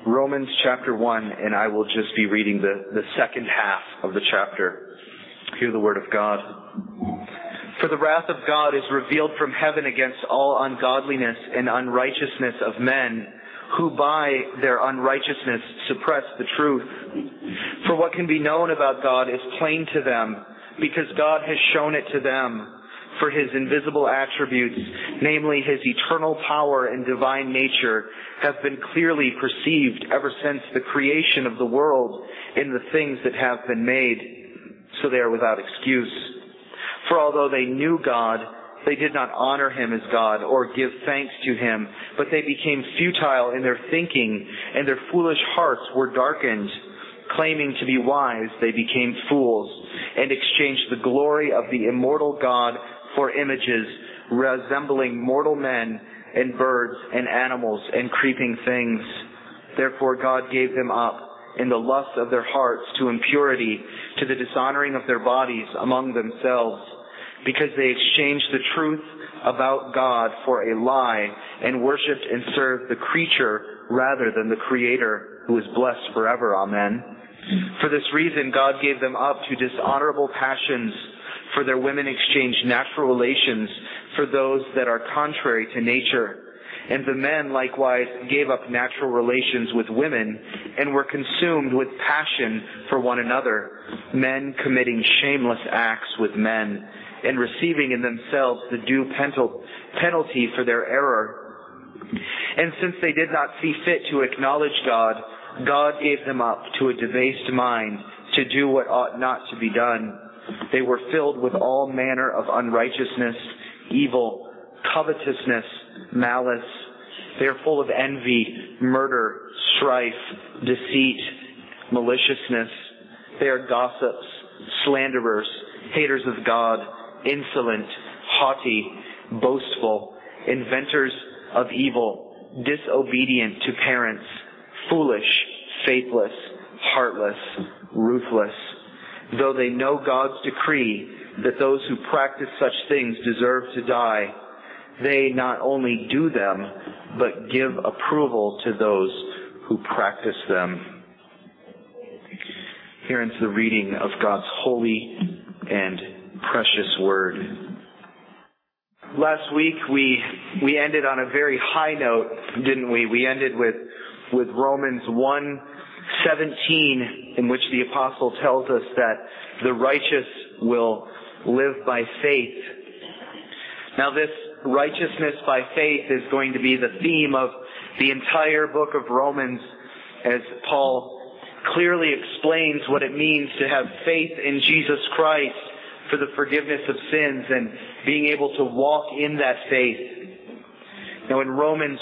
Romans chapter 1, and I will just be reading the second half of the chapter. Hear the word of God. For the wrath of God is revealed from heaven against all ungodliness and unrighteousness of men, who by their unrighteousness suppress the truth. For what can be known about God is plain to them, because God has shown it to them. For his invisible attributes, namely his eternal power and divine nature, have been clearly perceived ever since the creation of the world in the things that have been made, so they are without excuse. For although they knew God, they did not honor him as God or give thanks to him, but they became futile in their thinking, and their foolish hearts were darkened. Claiming to be wise, they became fools, and exchanged the glory of the immortal God for images resembling mortal men and birds and animals and creeping things. Therefore God gave them up in the lust of their hearts to impurity, to the dishonoring of their bodies among themselves, because they exchanged the truth about God for a lie and worshipped and served the creature rather than the Creator, who is blessed forever. Amen. For this reason God gave them up to dishonorable passions. For their women exchanged natural relations for those that are contrary to nature. And the men likewise gave up natural relations with women and were consumed with passion for one another, men committing shameless acts with men and receiving in themselves the due penalty for their error. And since they did not see fit to acknowledge God, God gave them up to a debased mind to do what ought not to be done. They were filled with all manner of unrighteousness, evil, covetousness, malice. They are full of envy, murder, strife, deceit, maliciousness. They are gossips, slanderers, haters of God, insolent, haughty, boastful, inventors of evil, disobedient to parents, foolish, faithless, heartless, ruthless. Though they know God's decree that those who practice such things deserve to die, they not only do them, but give approval to those who practice them. Here ends the reading of God's holy and precious word. Last week we ended on a very high note, didn't we? We ended with Romans 1:17, in which the apostle tells us that the righteous will live by faith. Now this righteousness by faith is going to be the theme of the entire book of Romans, as Paul clearly explains what it means to have faith in Jesus Christ for the forgiveness of sins and being able to walk in that faith. Now in Romans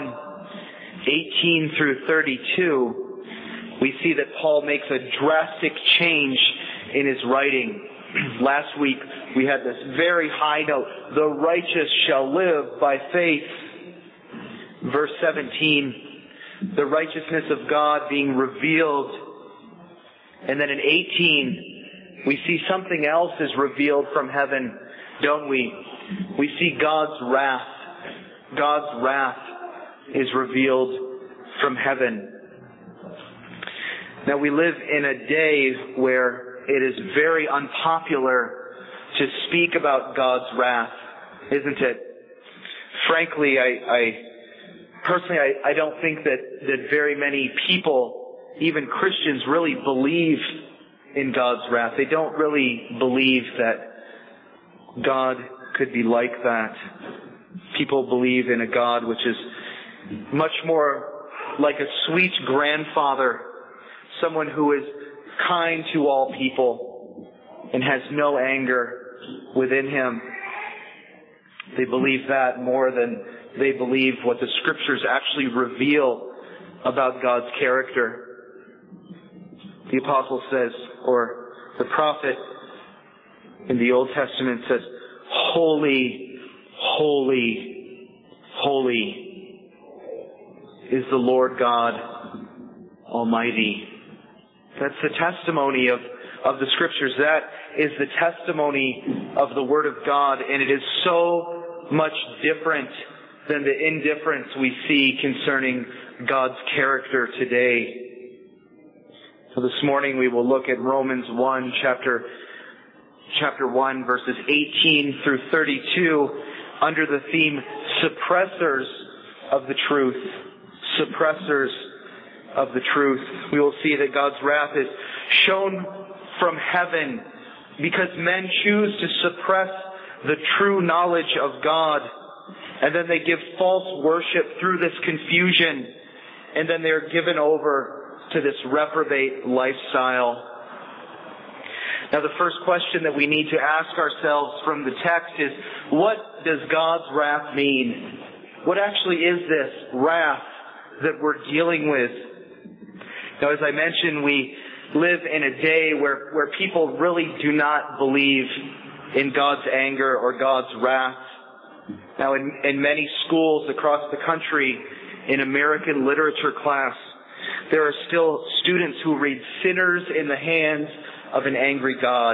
1:18 through 32, we see that Paul makes a drastic change in his writing. Last week we had this very high note, the righteous shall live by faith. Verse 17, the righteousness of God being revealed. And then in 18, we see something else is revealed from heaven, don't we? We see God's wrath. God's wrath is revealed from heaven. Now we live in a day where it is very unpopular to speak about God's wrath, isn't it? Frankly, I personally don't think that very many people, even Christians, really believe in God's wrath. They don't really believe that God could be like that. People believe in a God which is much more like a sweet grandfather, someone who is kind to all people and has no anger within him. They believe that more than they believe what the scriptures actually reveal about God's character. The apostle says, or the prophet in the Old Testament says, holy, holy, holy is the Lord God Almighty. That's the testimony of the scriptures. That is the testimony of the Word of God, and it is so much different than the indifference we see concerning God's character today. So this morning we will look at Romans 1, chapter 1, verses 18 through 32, under the theme, Suppressors of the Truth. Suppressors of the truth. We will see that God's wrath is shown from heaven because men choose to suppress the true knowledge of God, and then they give false worship through this confusion, and then they're given over to this reprobate lifestyle. Now, the first question that we need to ask ourselves from the text is, what does God's wrath mean? What actually is this wrath that we're dealing with? Now, as I mentioned, we live in a day where people really do not believe in God's anger or God's wrath. Now, in many schools across the country, in American literature class, there are still students who read sinners in the hands of an angry God.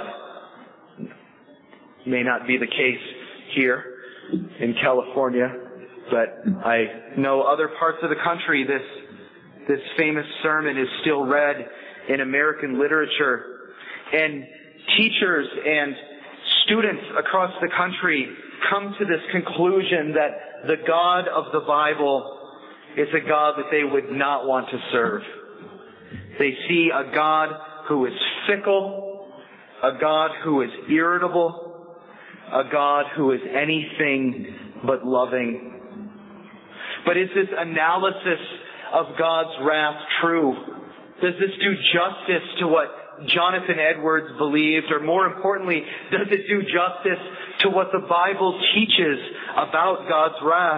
May not be the case here in California, but I know other parts of the country, this famous sermon is still read in American literature. And teachers and students across the country come to this conclusion that the God of the Bible is a God that they would not want to serve. They see a God who is fickle, a God who is irritable, a God who is anything but loving. But is this analysis of God's wrath true? Does this do justice to what Jonathan Edwards believed? Or more importantly, does it do justice to what the Bible teaches about God's wrath?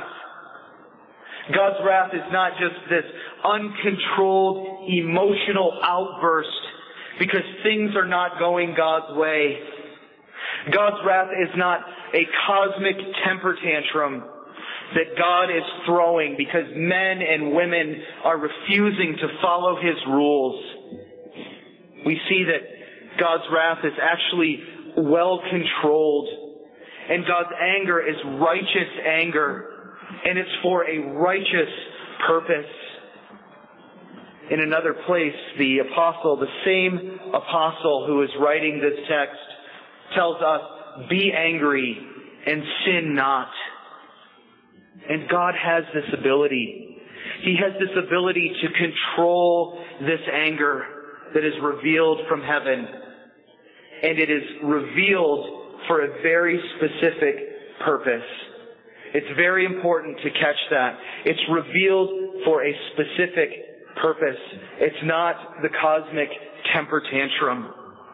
God's wrath is not just this uncontrolled emotional outburst because things are not going God's way. God's wrath is not a cosmic temper tantrum that God is throwing because men and women are refusing to follow His rules. We see that God's wrath is actually well controlled, and God's anger is righteous anger, and it's for a righteous purpose. In another place, the same apostle who is writing this text, tells us, be angry and sin not. And God has this ability. He has this ability to control this anger that is revealed from heaven. And it is revealed for a very specific purpose. It's very important to catch that. It's revealed for a specific purpose. It's not the cosmic temper tantrum.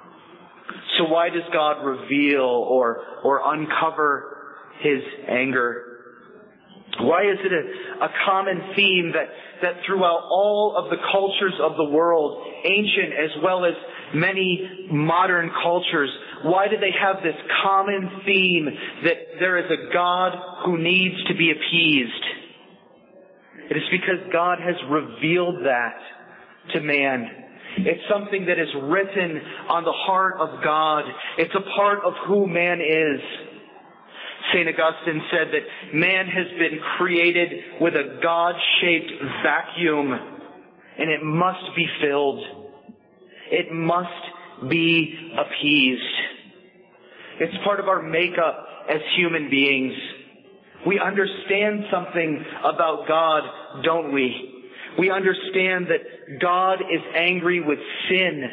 So why does God reveal or uncover His anger? Why is it a common theme that throughout all of the cultures of the world, ancient as well as many modern cultures, why do they have this common theme that there is a God who needs to be appeased? It is because God has revealed that to man. It's something that is written on the heart of God. It's a part of who man is. St. Augustine said that man has been created with a God-shaped vacuum, and it must be filled. It must be appeased. It's part of our makeup as human beings. We understand something about God, don't we? We understand that God is angry with sin,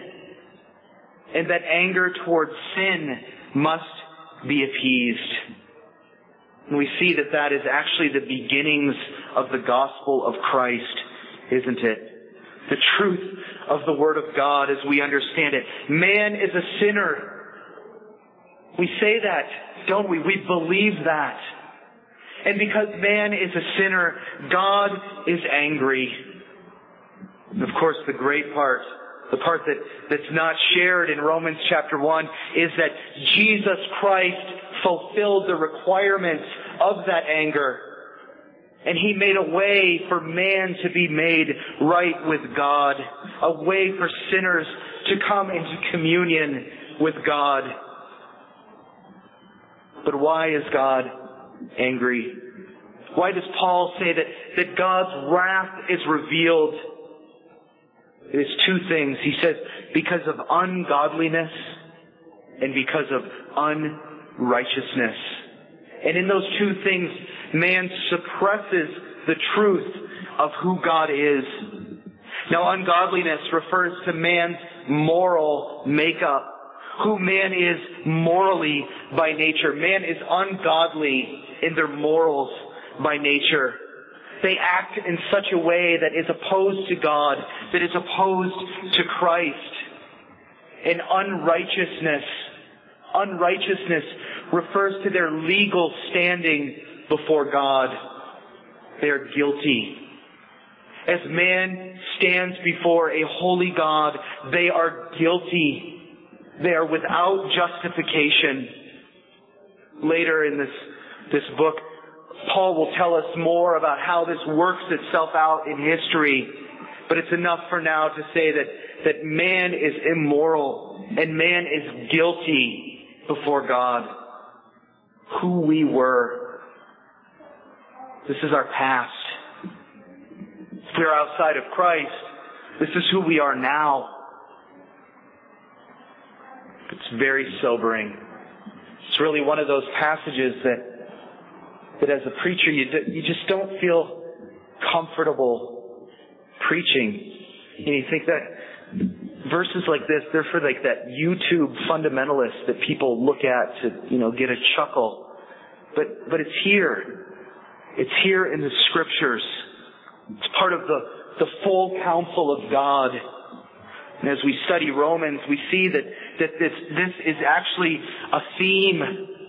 and that anger towards sin must be appeased. And we see that that is actually the beginnings of the gospel of Christ, isn't it? The truth of the Word of God as we understand it. Man is a sinner. We say that, don't we? We believe that. And because man is a sinner, God is angry. And of course, the great part, the part that's not shared in Romans chapter 1, is that Jesus Christ fulfilled the requirements of that anger. And He made a way for man to be made right with God. A way for sinners to come into communion with God. But why is God angry? Why does Paul say that God's wrath is revealed? It is two things. He says, because of ungodliness and because of unrighteousness. And in those two things, man suppresses the truth of who God is. Now, ungodliness refers to man's moral makeup, who man is morally by nature. Man is ungodly in their morals by nature. They act in such a way that is opposed to God, that is opposed to Christ. And unrighteousness refers to their legal standing before God. They are guilty. As man stands before a holy God, they are guilty. They are without justification. Later in this book, Paul will tell us more about how this works itself out in history. But it's enough for now to say that man is immoral and man is guilty before God. Who we were. This is our past. If we are outside of Christ, this is who we are now. It's very sobering. It's really one of those passages that as a preacher you just don't feel comfortable preaching. And you think that verses like this, they're for like that YouTube fundamentalist that people look at to, get a chuckle. But it's here. It's here in the Scriptures. It's part of the full counsel of God. And as we study Romans, we see that this is actually a theme.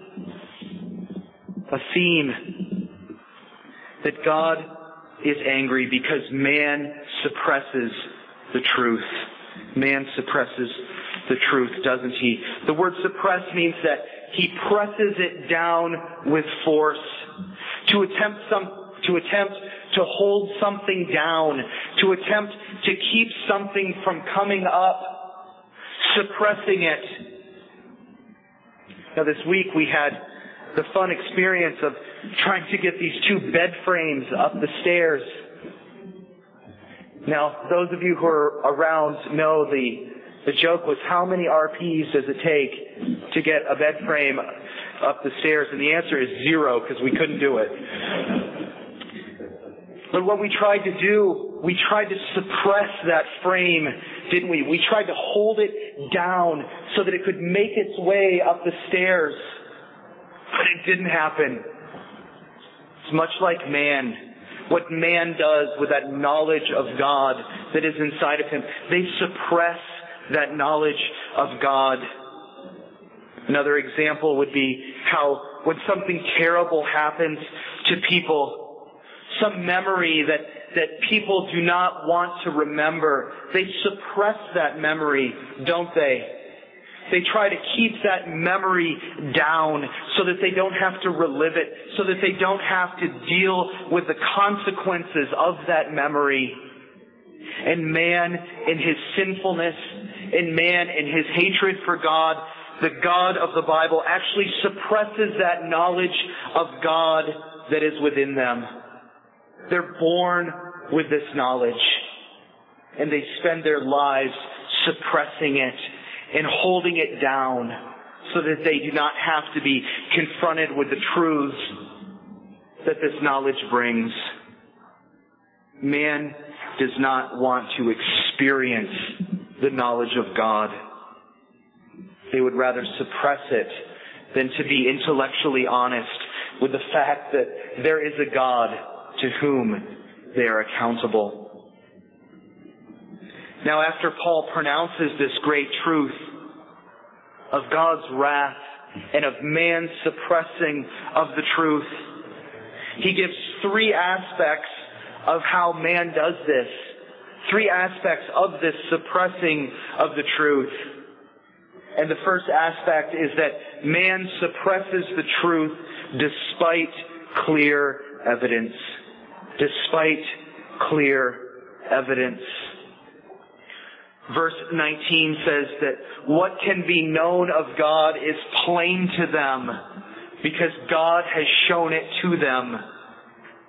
A theme. That God is angry because man suppresses the truth. Man suppresses the truth, doesn't he? The word suppress means that he presses it down with force. To attempt to hold something down, to attempt to keep something from coming up, suppressing it. Now this week we had the fun experience of trying to get these two bed frames up the stairs. Now, those of you who are around know the joke was, how many RPs does it take to get a bed frame up the stairs? And the answer is 0, because we couldn't do it. But what we tried to do, we tried to suppress that frame, didn't we? We tried to hold it down so that it could make its way up the stairs. But it didn't happen. It's much like man. What man does with that knowledge of God that is inside of him. They suppress that knowledge of God. Another example would be how when something terrible happens to people, some memory that people do not want to remember, they suppress that memory, don't they? They try to keep that memory down so that they don't have to relive it, so that they don't have to deal with the consequences of that memory. And man, in his sinfulness, and man, in his hatred for God, the God of the Bible actually suppresses that knowledge of God that is within them. They're born with this knowledge, and they spend their lives suppressing it and holding it down so that they do not have to be confronted with the truths that this knowledge brings. Man does not want to experience the knowledge of God. They would rather suppress it than to be intellectually honest with the fact that there is a God to whom they are accountable. Now, after Paul pronounces this great truth of God's wrath and of man's suppressing of the truth, he gives 3 aspects of how man does this. 3 aspects of this suppressing of the truth. And the first aspect is that man suppresses the truth despite clear evidence. Despite clear evidence. Verse 19 says that what can be known of God is plain to them because God has shown it to them.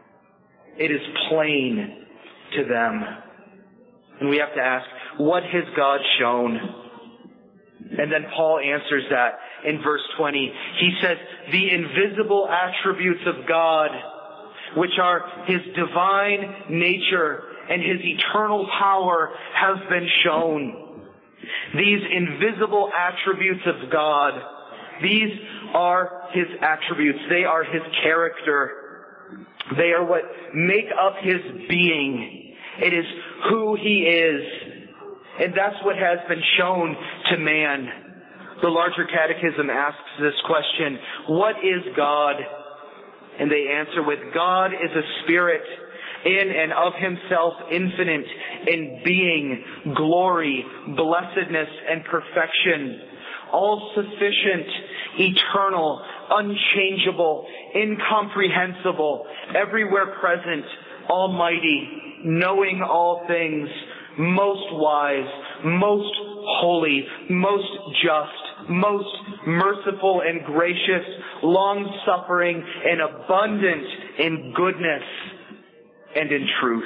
It is plain to them. And we have to ask, what has God shown? And then Paul answers that in verse 20. He says, the invisible attributes of God, which are His divine nature and His eternal power, have been shown. These invisible attributes of God, these are His attributes. They are His character. They are what make up His being. It is who He is. And that's what has been shown to man. The larger catechism asks this question, what is God? And they answer with, God is a spirit, in and of Himself infinite, in being, glory, blessedness, and perfection, all sufficient, eternal, unchangeable, incomprehensible, everywhere present, almighty, knowing all things, most wise, most holy, most just, most merciful and gracious, long-suffering and abundant in goodness and in truth.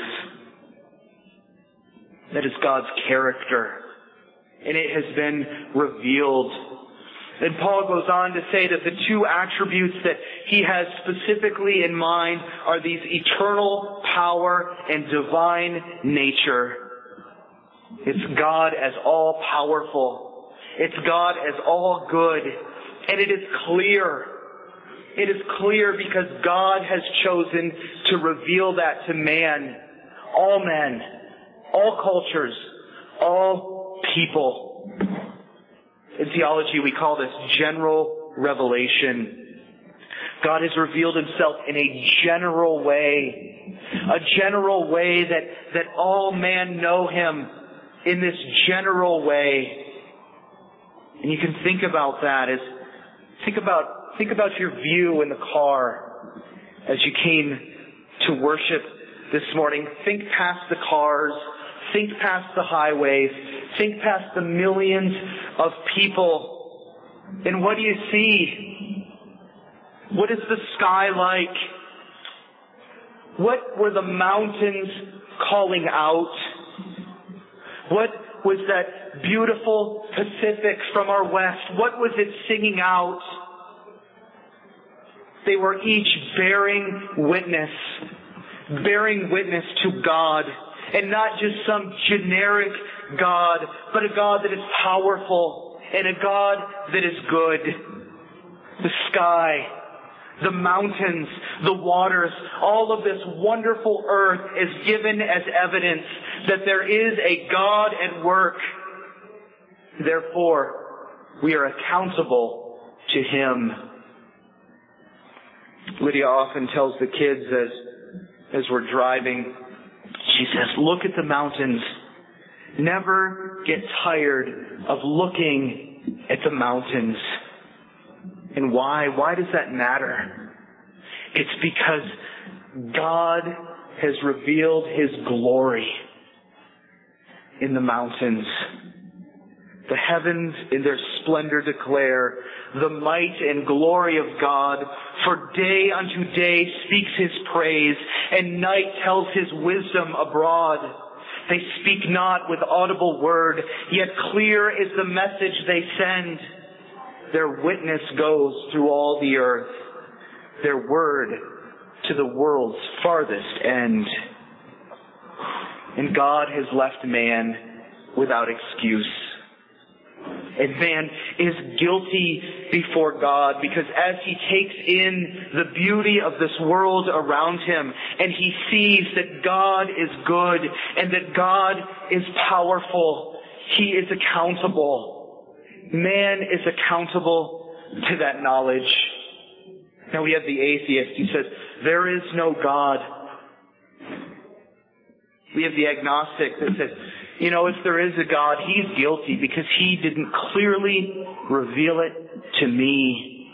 That is God's character, and it has been revealed. And Paul goes on to say that the two attributes that he has specifically in mind are these eternal power and divine nature. It's God as all powerful. It's God as all good. And it is clear. It is clear because God has chosen to reveal that to man. All men, all cultures, all people. In theology, we call this general revelation. God has revealed Himself in a general way. A general way that all men know Him in this general way. And you can think about that as, think about your view in the car as you came to worship this morning. Think past the cars. Think past the highways. Think past the millions of people. And what do you see? What is the sky like? What were the mountains calling out? What was that beautiful Pacific from our west? What was it singing out? They were each bearing witness to God. And not just some generic God, but a God that is powerful and a God that is good. The sky, the mountains, the waters, all of this wonderful earth is given as evidence that there is a God at work. Therefore, we are accountable to Him. Lydia often tells the kids as we're driving, she says, look at the mountains. Never get tired of looking at the mountains. And why? Why does that matter? It's because God has revealed His glory in the mountains. The heavens in their splendor declare the might and glory of God. For day unto day speaks His praise, and night tells His wisdom abroad. They speak not with audible word, yet clear is the message they send. Their witness goes through all the earth, their word to the world's farthest end. And God has left man without excuse. And man is guilty before God because as he takes in the beauty of this world around him and he sees that God is good and that God is powerful, he is accountable. Man is accountable to that knowledge. Now we have the atheist. He says, there is no God. We have the agnostic that says, if there is a God, He's guilty because He didn't clearly reveal it to me.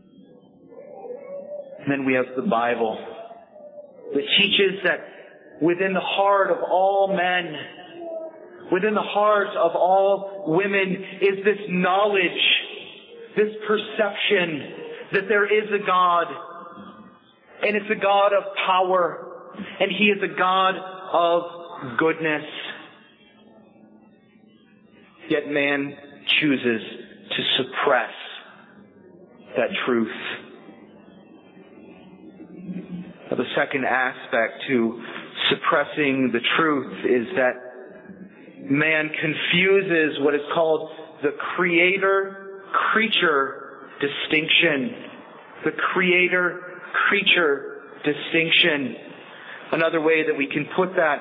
And then we have the Bible that teaches that within the heart of all men, within the hearts of all women is this knowledge, this perception that there is a God. And it's a God of power. and He is a God of goodness. Yet man chooses to suppress that truth. Now, the second aspect to suppressing the truth is that man confuses what is called the creator-creature distinction. The creator-creature distinction. Another way that we can put that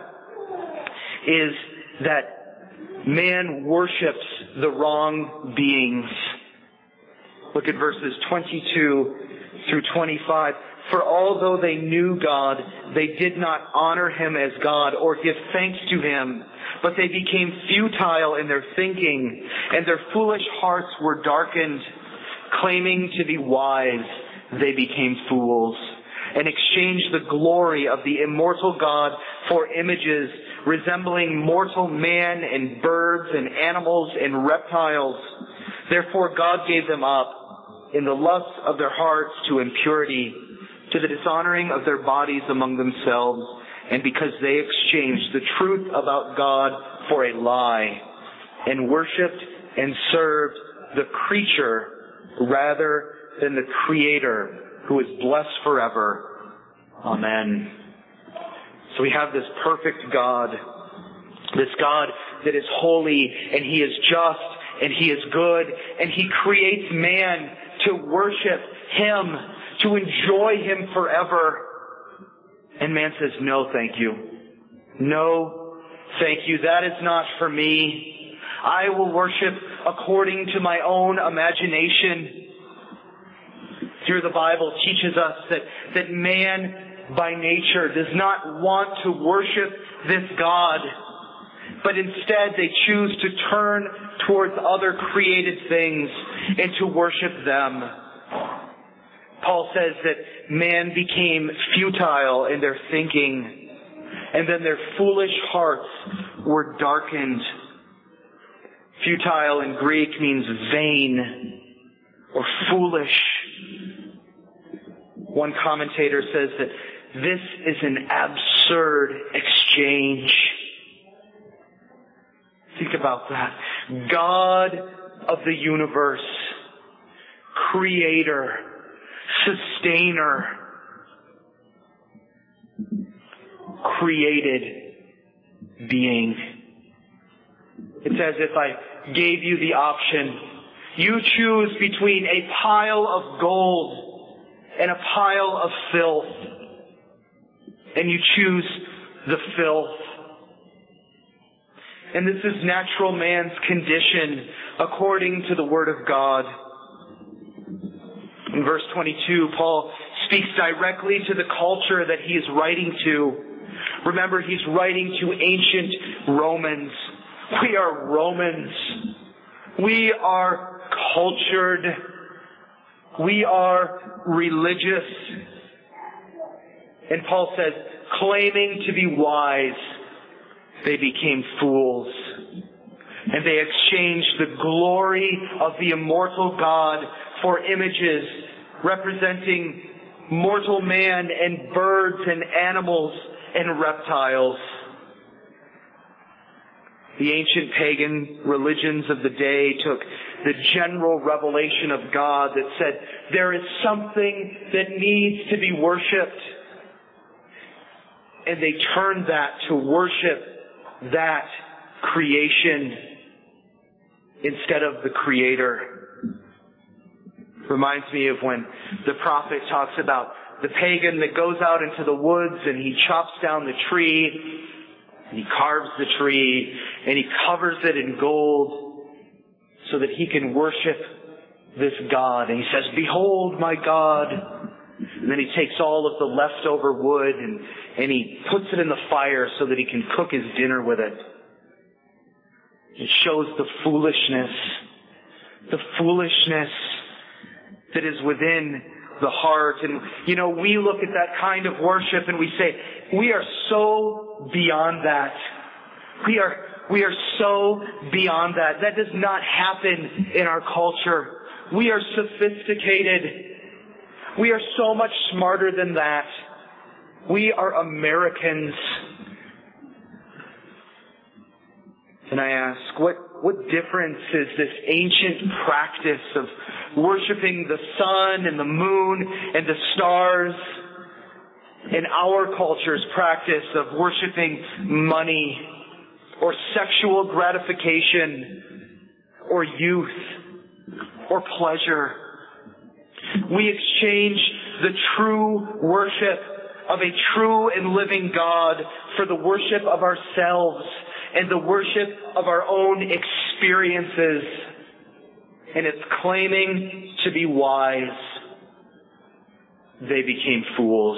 is that man worships the wrong beings. Look at verses 22 through 25. For although they knew God, they did not honor Him as God or give thanks to Him, but they became futile in their thinking, and their foolish hearts were darkened. Claiming to be wise, they became fools, and exchanged the glory of the immortal God for images resembling mortal man and birds and animals and reptiles. Therefore God gave them up in the lusts of their hearts to impurity, to the dishonoring of their bodies among themselves, and because they exchanged the truth about God for a lie, and worshipped and served the creature rather than the Creator, who is blessed forever. Amen. So we have this perfect God, this God that is holy, and He is just, and He is good, and He creates man to worship Him, to enjoy Him forever. And man says, no, thank you. No, thank you. That is not for me. I will worship according to my own imagination. Here the Bible teaches us that man by nature does not want to worship this God, but instead they choose to turn towards other created things and to worship them. Paul says that man became futile in their thinking, and then their foolish hearts were darkened. Futile in Greek means vain or foolish. One commentator says that this is an absurd exchange. Think about that. God of the universe, Creator, Sustainer, created being. It's as if I gave you the option. You choose between a pile of gold and a pile of filth. And you choose the filth. And this is natural man's condition according to the Word of God. In verse 22, Paul speaks directly to the culture that he is writing to. Remember, he's writing to ancient Romans. We are Romans. We are cultured. We are religious. And Paul says, claiming to be wise, they became fools. And they exchanged the glory of the immortal God for images representing mortal man and birds and animals and reptiles. The ancient pagan religions of the day took the general revelation of God that said there is something that needs to be worshipped. And they turned that to worship that creation instead of the Creator. Reminds me of when the prophet talks about the pagan that goes out into the woods and he chops down the tree, and he carves the tree, and he covers it in gold so that he can worship this God. And he says, "Behold my God." And then he takes all of the leftover wood and he puts it in the fire so that he can cook his dinner with it. It shows the foolishness that is within the heart. And, we look at that kind of worship and we say, we are so beyond that. We are so beyond that. That does not happen in our culture. We are sophisticated. We are so much smarter than that. We are Americans. And I ask, what difference is this ancient practice of worshiping the sun and the moon and the stars in our culture's practice of worshiping money or sexual gratification or youth or pleasure? We exchange the true worship of a true and living God for the worship of ourselves and the worship of our own experiences. And it's claiming to be wise. They became fools.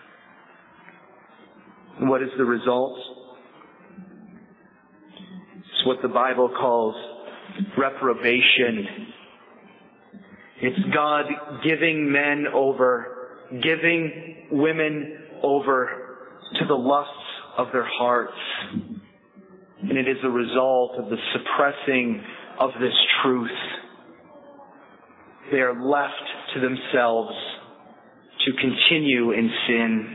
And what is the result? It's what the Bible calls reprobation. It's God giving men over, giving women over to the lusts of their hearts. And it is a result of the suppressing of this truth. They are left to themselves to continue in sin.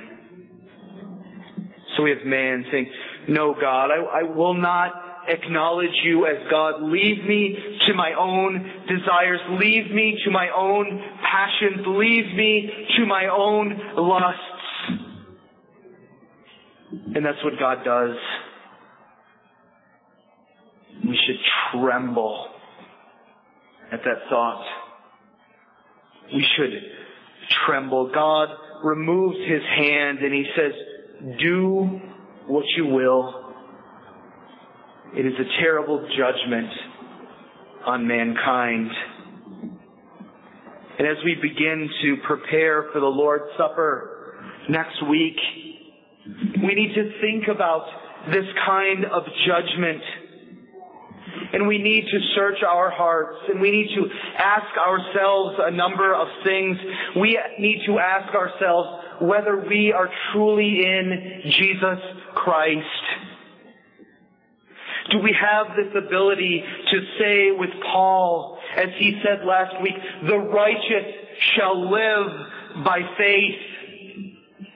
So we have man saying, no, God, I will not acknowledge you as God. Leave me to my own desires. Leave me to my own passions. Leave me to my own lusts. And that's what God does. We should tremble at that thought. We should tremble. God removes his hand and he says, do what you will. It is a terrible judgment on mankind. And as we begin to prepare for the Lord's Supper next week, we need to think about this kind of judgment. And we need to search our hearts, and we need to ask ourselves a number of things. We need to ask ourselves whether we are truly in Jesus Christ. Do we have this ability to say with Paul, as he said last week, the righteous shall live by faith?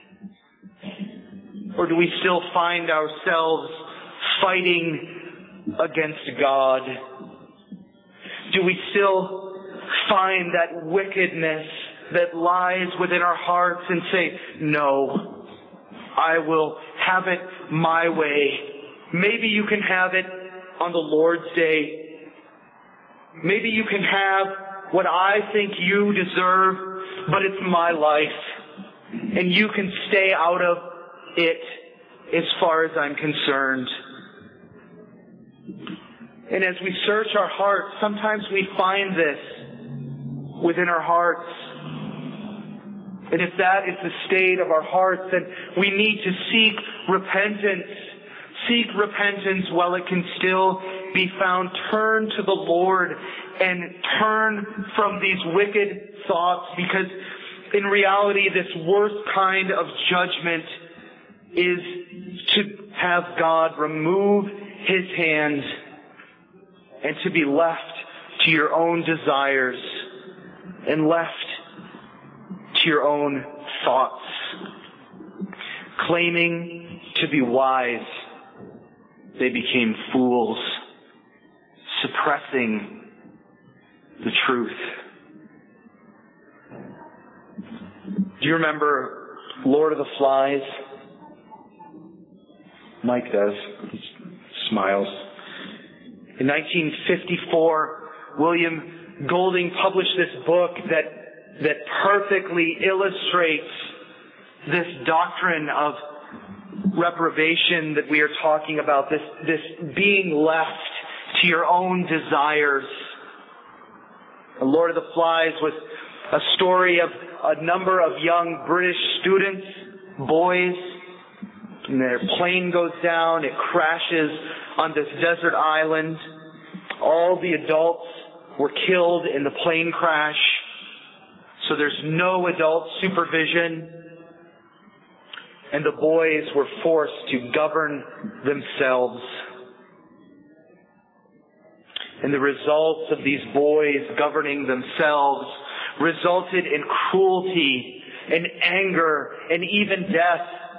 Or do we still find ourselves fighting against God? Do we still find that wickedness that lies within our hearts and say, no, I will have it my way? Maybe you can have it on the Lord's day. Maybe you can have what I think you deserve, but it's my life. And you can stay out of it as far as I'm concerned. And as we search our hearts, sometimes we find this within our hearts. And if that is the state of our hearts, then we need to seek repentance. Seek repentance while it can still be found. Turn to the Lord and turn from these wicked thoughts, because in reality this worst kind of judgment is to have God remove his hand and to be left to your own desires and left to your own thoughts. Claiming to be wise, they became fools, suppressing the truth. Do you remember Lord of the Flies? Mike does. He smiles. In 1954, William Golding published this book that perfectly illustrates this doctrine of reprobation that we are talking about, this being left to your own desires. The Lord of the Flies was a story of a number of young British students, boys, and their plane goes down, it crashes on this desert island. All the adults were killed in the plane crash, so there's no adult supervision. And the boys were forced to govern themselves. And the results of these boys governing themselves resulted in cruelty and anger and even death.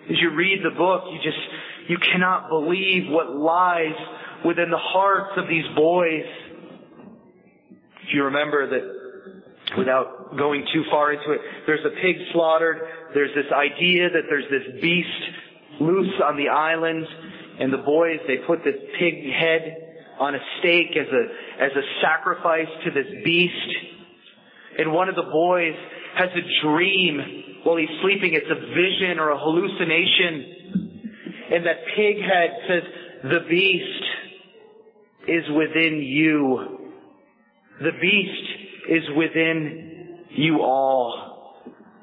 As you read the book, you cannot believe what lies within the hearts of these boys. If you remember that, without going too far into it, there's a pig slaughtered. There's this idea that there's this beast loose on the island, and the boys, they put this pig head on a stake as a sacrifice to this beast. And one of the boys has a dream while he's sleeping. It's a vision or a hallucination. And that pig head says, the beast is within you. The beast is within you all.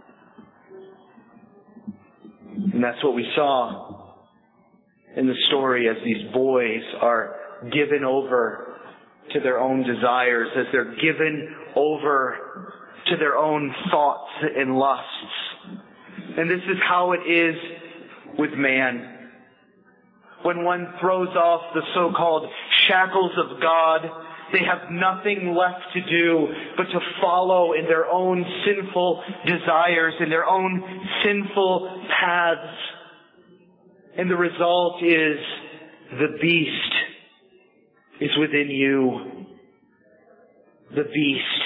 And that's what we saw in the story as these boys are given over to their own desires, as they're given over to their own thoughts and lusts. And this is how it is with man. When one throws off the so-called shackles of God, they have nothing left to do but to follow in their own sinful desires, in their own sinful paths. And the result is the beast is within you. The beast.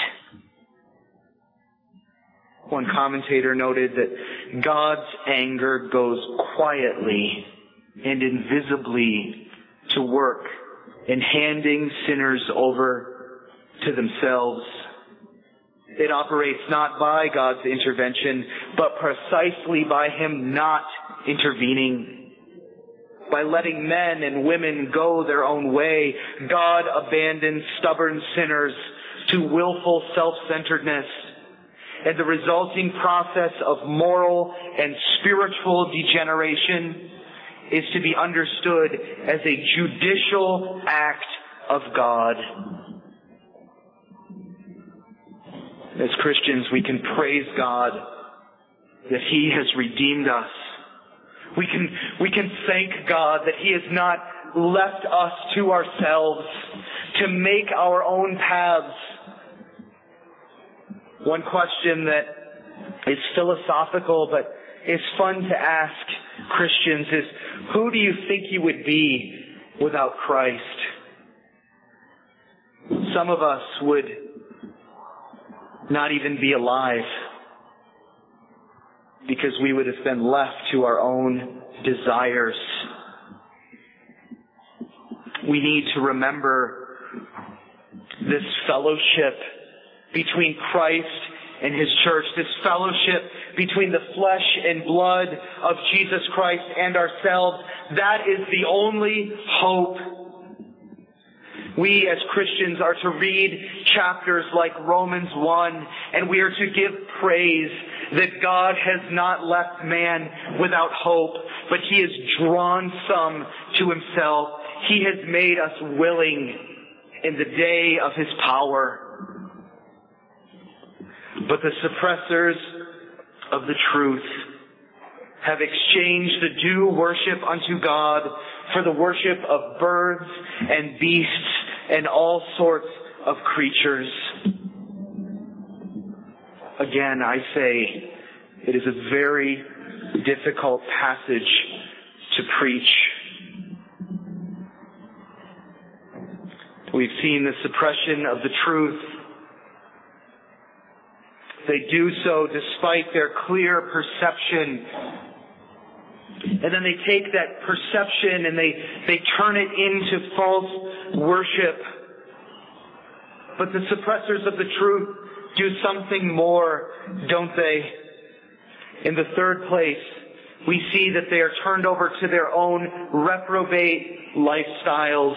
One commentator noted that God's anger goes quietly and invisibly to work in handing sinners over to themselves. It operates not by God's intervention, but precisely by Him not intervening. By letting men and women go their own way, God abandons stubborn sinners to willful self-centeredness. And the resulting process of moral and spiritual degeneration is to be understood as a judicial act of God. As Christians, we can praise God that He has redeemed us. We can thank God that He has not left us to ourselves to make our own paths. One question that is philosophical but is fun to ask Christians is, who do you think you would be without Christ? Some of us would not even be alive because we would have been left to our own desires. We need to remember this fellowship between Christ and His church, this fellowship between the flesh and blood of Jesus Christ and ourselves. That is the only hope. We as Christians are to read chapters like Romans 1, and we are to give praise that God has not left man without hope, but He has drawn some to Himself. He has made us willing in the day of His power. But the suppressors of the truth have exchanged the due worship unto God for the worship of birds and beasts and all sorts of creatures. Again, I say, it is a very difficult passage to preach. We've seen the suppression of the truth. They do so despite their clear perception. And then they take that perception and they turn it into false worship. But the suppressors of the truth do something more, don't they? In the third place, we see that they are turned over to their own reprobate lifestyles.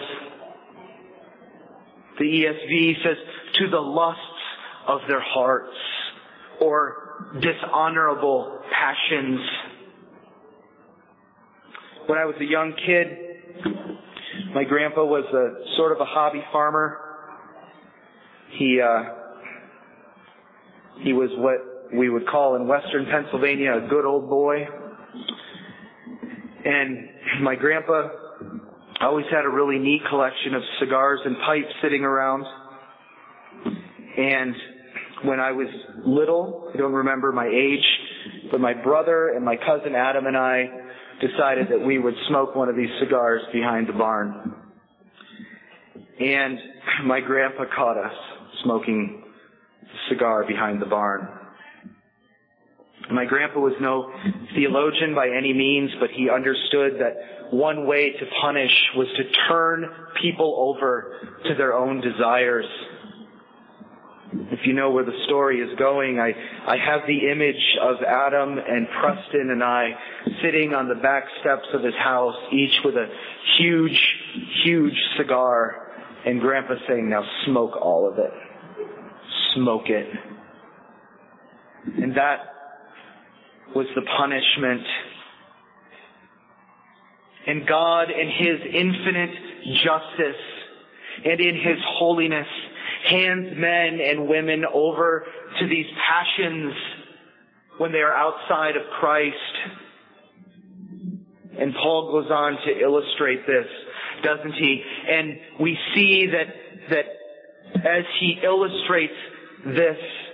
The ESV says, to the lusts of their hearts, or dishonorable passions. When I was a young kid, my grandpa was a sort of a hobby farmer. He was what we would call in western Pennsylvania a good old boy. And my grandpa always had a really neat collection of cigars and pipes sitting around. And when I was little, I don't remember my age, but my brother and my cousin Adam and I decided that we would smoke one of these cigars behind the barn. And my grandpa caught us smoking a cigar behind the barn. My grandpa was no theologian by any means, but he understood that one way to punish was to turn people over to their own desires. If you know where the story is going, I have the image of Adam and Preston and I sitting on the back steps of his house, each with a huge, huge cigar, and Grandpa saying, "Now smoke all of it. Smoke it." And that was the punishment. And God, in His infinite justice and in His holiness, hands men and women over to these passions when they are outside of Christ. And Paul goes on to illustrate this, doesn't he? And we see that as he illustrates this,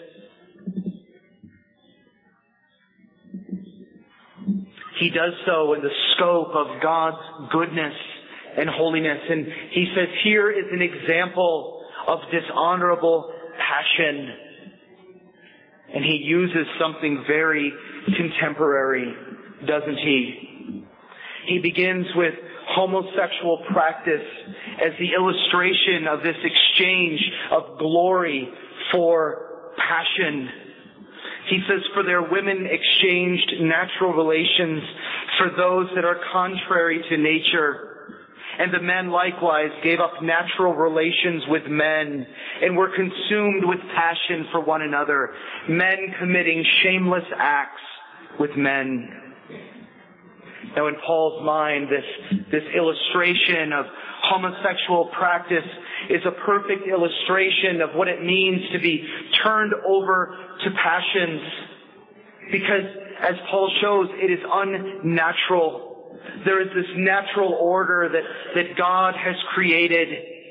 he does so in the scope of God's goodness and holiness. And he says, here is an example of dishonorable passion. And he uses something very contemporary, doesn't he? He begins with homosexual practice as the illustration of this exchange of glory for passion. He says, for their women exchanged natural relations for those that are contrary to nature. And the men likewise gave up natural relations with men and were consumed with passion for one another, men committing shameless acts with men. Now in Paul's mind, this illustration of homosexual practice is a perfect illustration of what it means to be turned over to passions. Because, as Paul shows, it is unnatural. There is this natural order that God has created.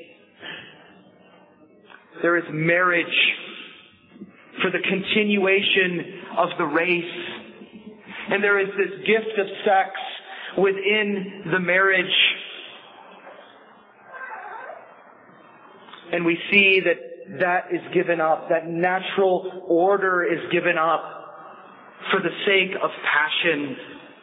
There is marriage for the continuation of the race. And there is this gift of sex within the marriage. And we see that is given up. That natural order is given up for the sake of passion.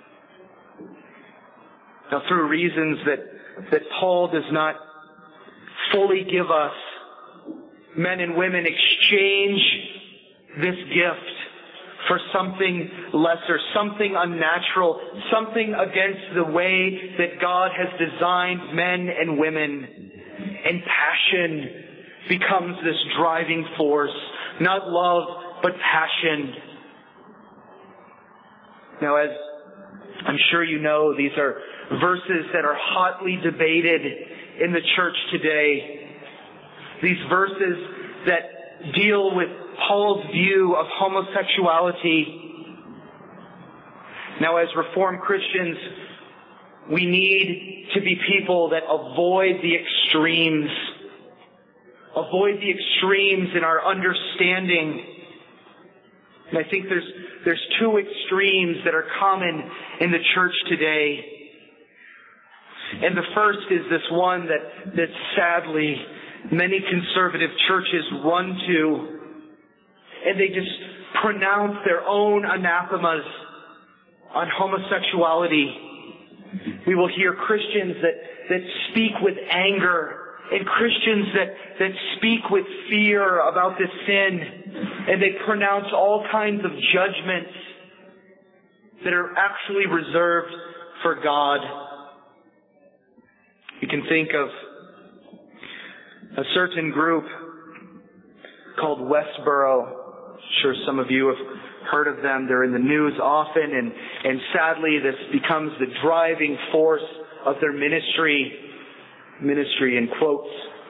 Now, through reasons that Paul does not fully give us, men and women exchange this gift for something lesser, something unnatural, something against the way that God has designed men and women. And passion becomes this driving force, not love, but passion. Now, as I'm sure you know, these are verses that are hotly debated in the church today. These verses that deal with Paul's view of homosexuality. Now, as Reformed Christians, we need to be people that avoid the extremes. Avoid the extremes in our understanding. And I think there's two extremes that are common in the church today. And the first is this one that sadly many conservative churches run to, and they just pronounce their own anathemas on homosexuality. We will hear Christians that speak with anger, and Christians that speak with fear about this sin, and they pronounce all kinds of judgments that are actually reserved for God. You can think of a certain group called Westboro. I'm sure some of you have heard of them. They're in the news often, and sadly this becomes the driving force of their ministry in quotes.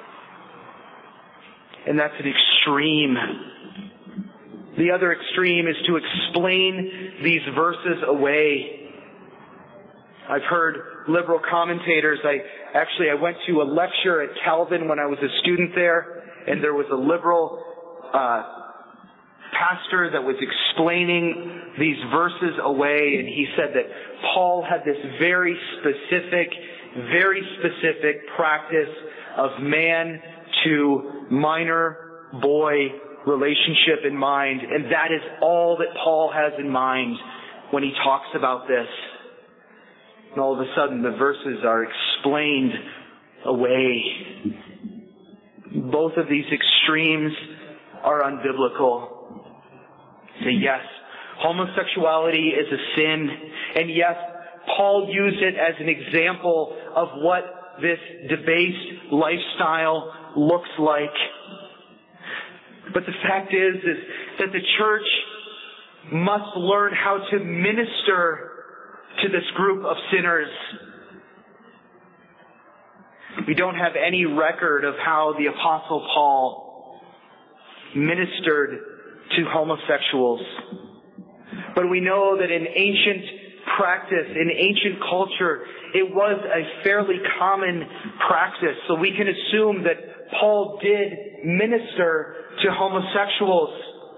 And that's an extreme. The other extreme is to explain these verses away. I've heard liberal commentators. I went to a lecture at Calvin when I was a student there, and there was a liberal pastor that was explaining these verses away, and he said that Paul had this very specific practice of man to minor boy relationship in mind, and that is all that Paul has in mind when he talks about this. And all of a sudden the verses are explained away. Both of these extremes are unbiblical. Say yes, homosexuality is a sin, and yes, Paul used it as an example of what this debased lifestyle looks like. But the fact is that the church must learn how to minister to this group of sinners. We don't have any record of how the Apostle Paul ministered to homosexuals. But we know that in ancient practice, in ancient culture, it was a fairly common practice. So we can assume that Paul did minister to homosexuals.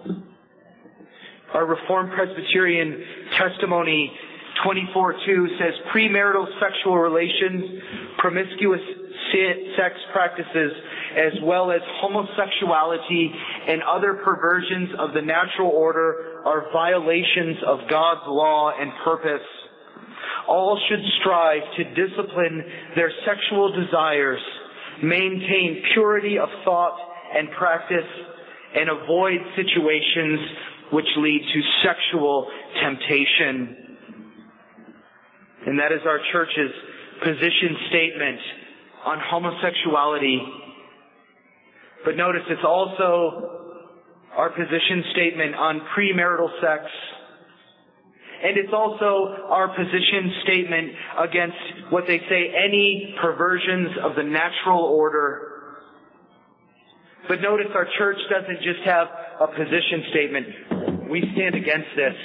Our Reformed Presbyterian testimony 24:2 says, premarital sexual relations, promiscuous sex practices, as well as homosexuality and other perversions of the natural order are violations of God's law and purpose. All should strive to discipline their sexual desires, maintain purity of thought and practice, and avoid situations which lead to sexual temptation. And that is our church's position statement on homosexuality. But notice it's also our position statement on premarital sex. And it's also our position statement against what they say, any perversions of the natural order. But notice our church doesn't just have a position statement. We stand against this.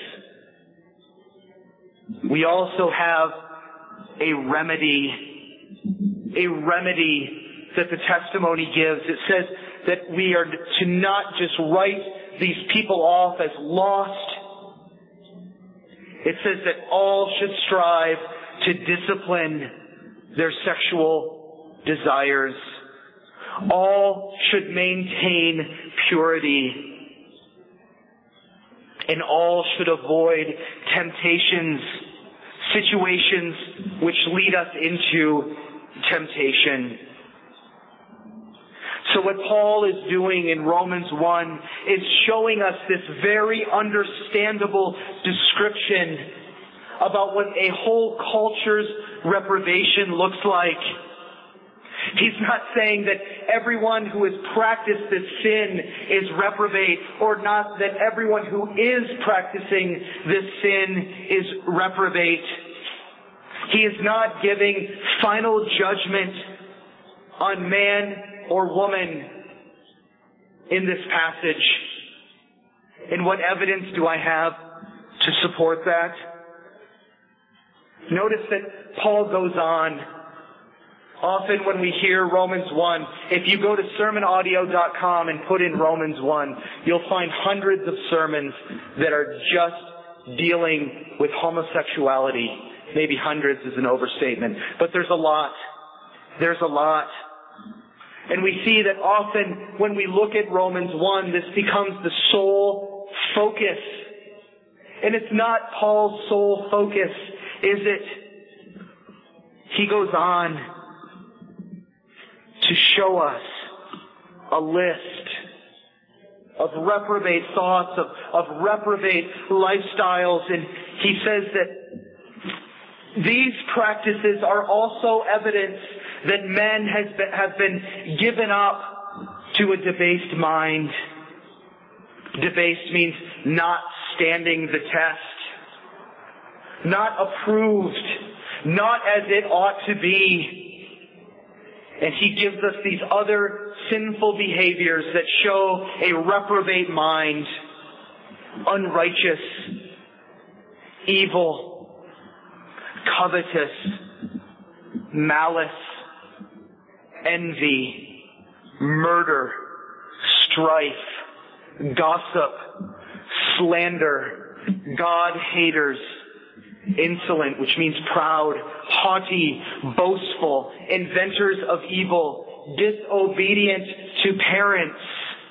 We also have a remedy that the testimony gives. It says that we are to not just write these people off as lost. It says that all should strive to discipline their sexual desires. All should maintain purity. And all should avoid temptations, situations which lead us into temptation. So what Paul is doing in Romans 1 is showing us this very understandable description about what a whole culture's reprobation looks like. He's not saying that everyone who has practiced this sin is reprobate, or not that everyone who is practicing this sin is reprobate. He is not giving final judgment on man or woman in this passage. And what evidence do I have to support that? Notice that Paul goes on. Often when we hear Romans 1, if you go to sermonaudio.com and put in Romans 1, you'll find hundreds of sermons that are just dealing with homosexuality. Maybe hundreds is an overstatement, but there's a lot. There's a lot. And we see that often when we look at Romans 1, this becomes the sole focus. And it's not Paul's sole focus, is it? He goes on to show us a list of reprobate thoughts, of reprobate lifestyles. And he says that these practices are also evidence that men have been given up to a debased mind. Debased means not standing the test, not approved, not as it ought to be. And he gives us these other sinful behaviors that show a reprobate mind: unrighteous, evil, covetous, malice, envy, murder, strife, gossip, slander, God-haters, insolent, which means proud, haughty, boastful, inventors of evil, disobedient to parents,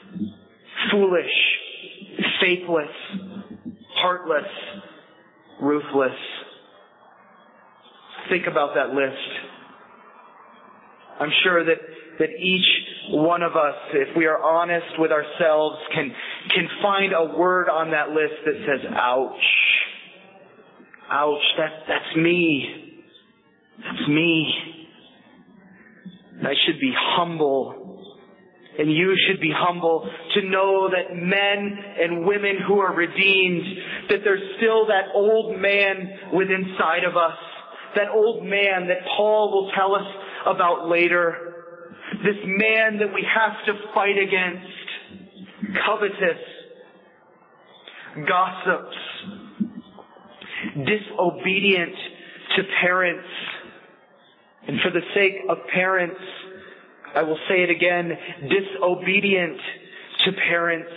foolish, faithless, heartless, ruthless. Think about that list. I'm sure that each one of us, if we are honest with ourselves, can find a word on that list that says, ouch. Ouch, that's me. That's me. I should be humble. And you should be humble to know that men and women who are redeemed, that there's still that old man within inside of us. That old man that Paul will tell us about later. This man that we have to fight against. Covetous. Gossips. Disobedient to parents. And for the sake of parents, I will say it again, disobedient to parents.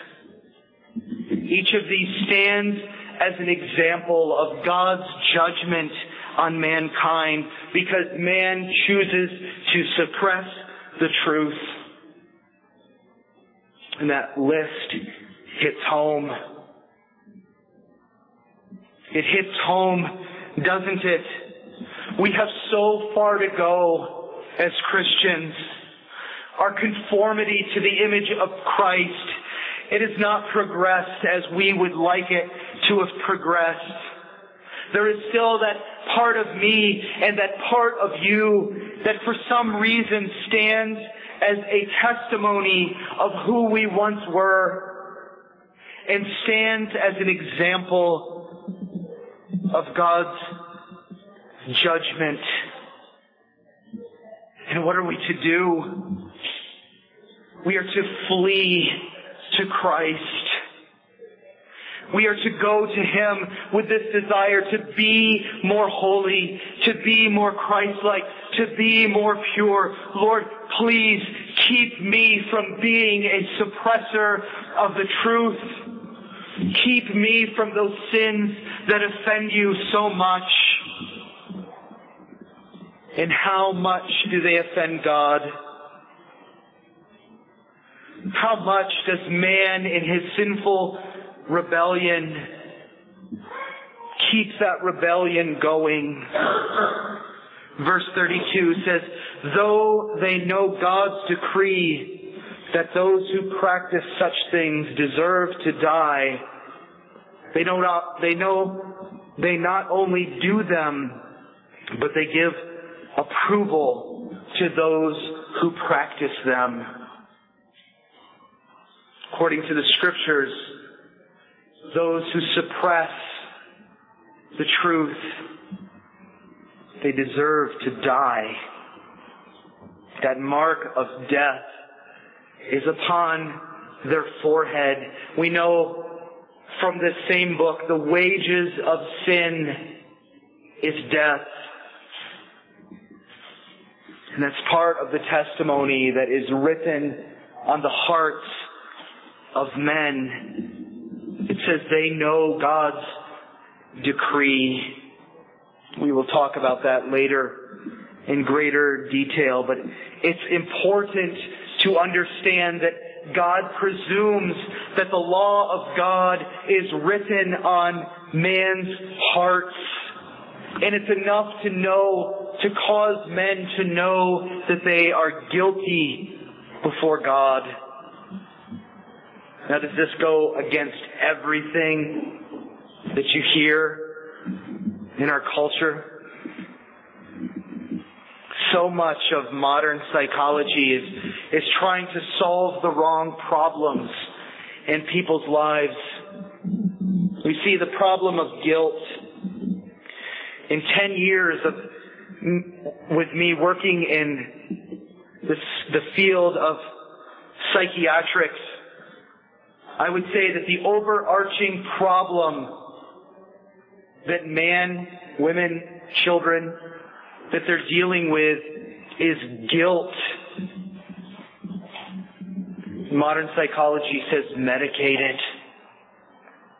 Each of these stands as an example of God's judgment on mankind because man chooses to suppress the truth. And that list hits home. It hits home, doesn't it? We have so far to go as Christians. Our conformity to the image of Christ, it has not progressed as we would like it to have progressed. There is still that part of me and that part of you that for some reason stands as a testimony of who we once were and stands as an example of God's judgment. And what are we to do? We are to flee to Christ. We are to go to Him with this desire to be more holy, to be more Christ-like, to be more pure. Lord, please keep me from being a suppressor of the truth. Keep me from those sins that offend you so much. And how much do they offend God? How much does man in his sinful rebellion keep that rebellion going? Verse 32 says, though they know God's decree that those who practice such things deserve to die, they not only do them, but they give approval to those who practice them. According to the Scriptures, those who suppress the truth, they deserve to die. That mark of death is upon their forehead. We know from this same book, the wages of sin is death. And that's part of the testimony that is written on the hearts of men. It says they know God's decree. We will talk about that later in greater detail, but it's important to understand that God presumes that the law of God is written on man's hearts. And it's enough to know, to cause men to know that they are guilty before God. Now, does this go against everything that you hear in our culture? So much of modern psychology is trying to solve the wrong problems in people's lives. We see the problem of guilt. In 10 years with me working in the field of psychiatrics, I would say that the overarching problem that man, women, children, that they're dealing with is guilt. Modern psychology says medicate it.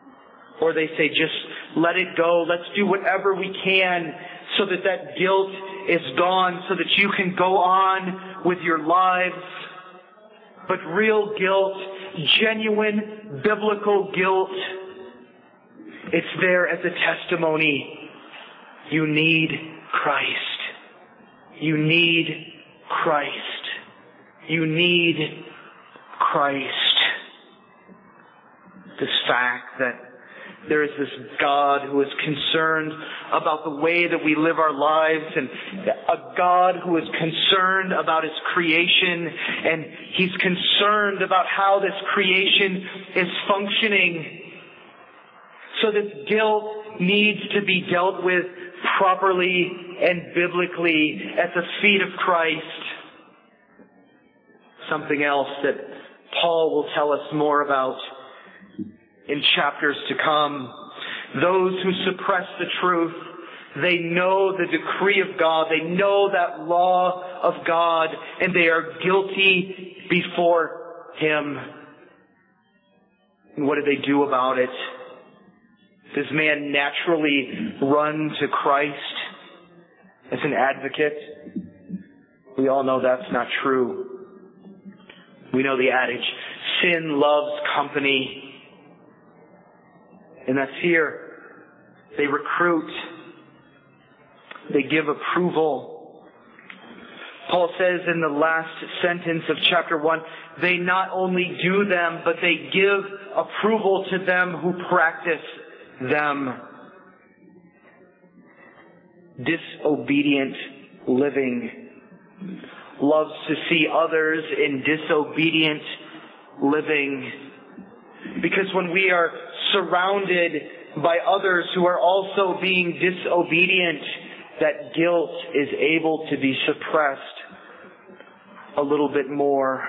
Or they say, just let it go. Let's do whatever we can so that that guilt is gone, so that you can go on with your lives. But real guilt, genuine biblical guilt, it's there as a testimony. You need Christ. You need Christ. You need Christ. This fact that there is this God who is concerned about the way that we live our lives, and a God who is concerned about His creation, and He's concerned about how this creation is functioning. So this guilt needs to be dealt with properly and biblically at the feet of Christ. Something else that Paul will tell us more about in chapters to come. Those who suppress the truth, they know the decree of God, they know that law of God, and they are guilty before Him. And what do they do about it? Does man naturally run to Christ as an advocate? We all know that's not true. We know the adage, sin loves company. And that's here. They recruit. They give approval. Paul says in the last sentence of chapter 1, they not only do them, but they give approval to them who practice them. Disobedient living loves to see others in disobedient living. Because when we are surrounded by others who are also being disobedient, that guilt is able to be suppressed a little bit more.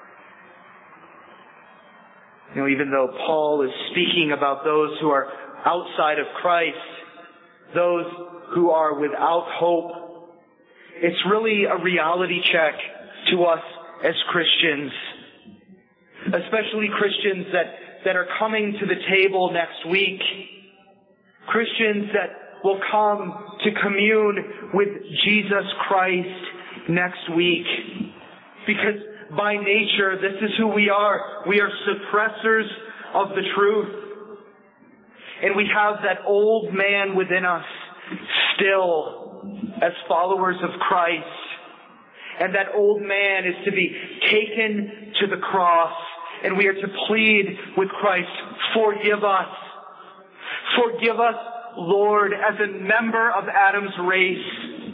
You know, even though Paul is speaking about those who are outside of Christ, those who are without hope, it's really a reality check to us as Christians, especially Christians that are coming to the table next week, Christians that will come to commune with Jesus Christ next week. Because by nature, this is who we are. We are suppressors of the truth. And we have that old man within us still as followers of Christ. And that old man is to be taken to the cross. And we are to plead with Christ, forgive us. Forgive us, Lord, as a member of Adam's race.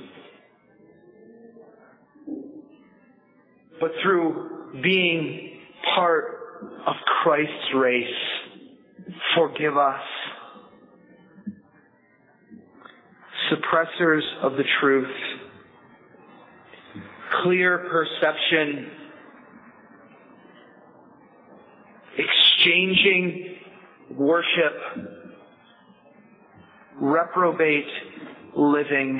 But through being part of Christ's race, forgive us. Suppressors of the truth, clear perception, exchanging worship, reprobate living.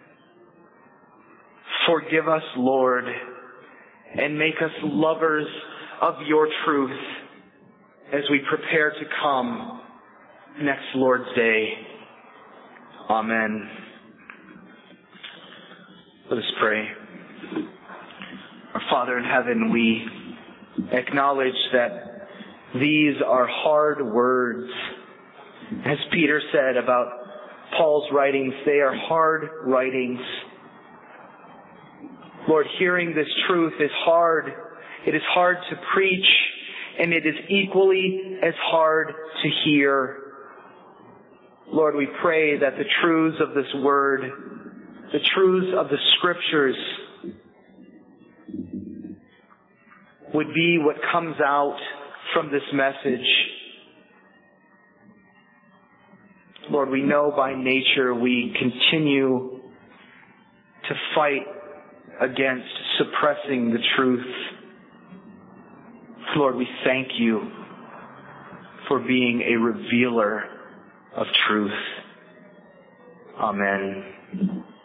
Forgive us, Lord, and make us lovers of your truth as we prepare to come next Lord's Day. Amen. Let us pray. Our Father in heaven, we acknowledge that these are hard words. As Peter said about Paul's writings, they are hard writings. Lord, hearing this truth is hard. It is hard to preach, and it is equally as hard to hear. Lord, we pray that the truths of this word, the truths of the Scriptures, would be what comes out from this message. Lord, we know by nature we continue to fight against suppressing the truth. Lord, we thank you for being a revealer of truth. Amen.